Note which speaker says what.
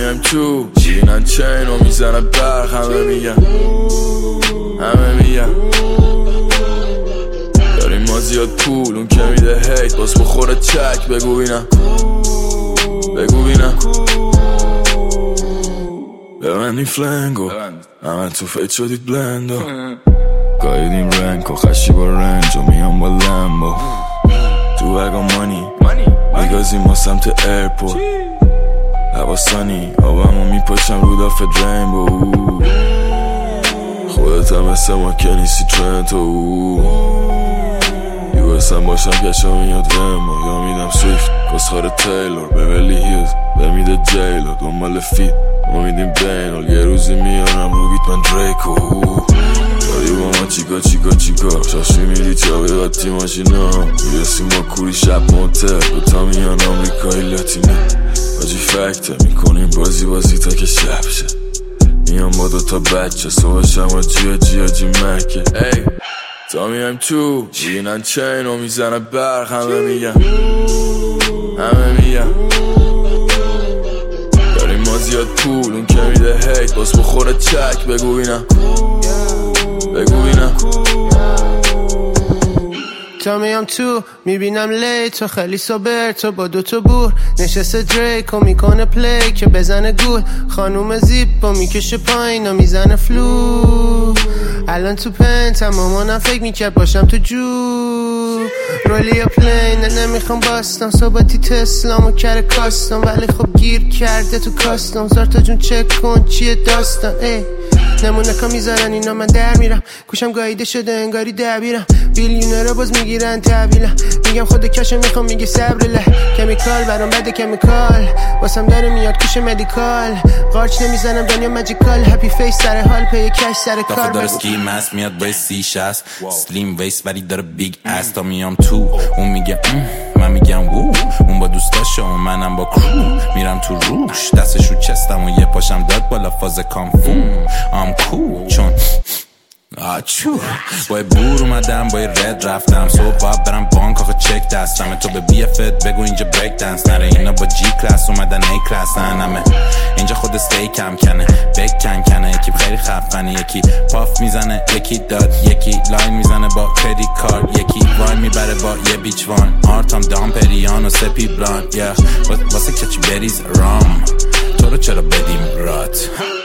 Speaker 1: میایم تو میبینن چین و میزنه برق همه میگن داریم ما زیاد پول اون که میده هیت باز بخوره چک بگو بینم ببندیم فلنگو همه تو فیت شدید بلندو گایدیم رنگ و خشی با رنج و میام با لمبو تو اگا مانی میگازیم ما سمت ایرپورت حواسانی آبمو میپاشم رو دافت رینبو خودت هم مثل ما کنیسی ترنتو US هم باشم کشا میاد ویمو یا میدم سویفت کسخار تیلور ببلی هیلز بمیده جیلو دنبال فیت ما میدیم بینال یه روزی میارم رو بیت من دریکو داری با ما چیکا شاشی میدی چاقی قطی ماشینا میرسیم با کوری شب موتر دوتا میان آمریکایی لاتینه باجی فکته میکنیم بازی تا که شب شه میان با دوتا بچه صبح شما جی مکه ای تا میایم تو میبینن چین و میزنه برق همه میگن داریم ما زیاد پول اون که میده هیت باز بخوره چک بگو بینم
Speaker 2: تا میام تو میبینم لیت تو خیلی صبر تو با دوتا بور نشسته دریک و میکنه پلی که بزنه گول خانوم زیب با میکشه پایین و میزنه فلو الان تو پنت مامانم فکر میکرد باشم تو جو رولی پلین نمیخوام باستم صحبتی تسلام و کره کاستم ولی خب گیر کرده تو کاستم زارتا جون چک کن چیه داستان ای نمونه کا میذارن اینا من در میرم کوشم گاییده شده انگاری دبیرم بیلیونر باز میگیرن تحویلم میگم خود کشو میخوام میگه صبر له کمیکال برام بده کمیکال واسم داره میاد کوش مدیکال قارچ نمیزنم دنیا ماجیکال هپی فیس سر حال پی کش سر کار
Speaker 3: داره سکی مست میاد با C60 سلیم ویس ولی داره بیگ اس تا میام تو اون میگه من میگم وو اون با دوستاشو منم با کرو میرم تو روش دستشو چستم و یه پاشم داد بالا فاز کامفو ام کو چون آچو با بور اومدم با رد رفتم صبح باید برم بانک آخه چک دستم تو به BFت بگو اینجا بریک دنس نره اینا با G کلاس اومدن A کلاس همه اینجا خود استیک هم کنه بک کنه یکی خیلی خفنه یکی پاف میزنه یکی داد یکی لاین میزنه با کردیت کارت یکی وای میبره با یه بیچ وان آرتام دام پریان و سپی بلان واسه کچ بریز رام تو رو چرا بدیم رات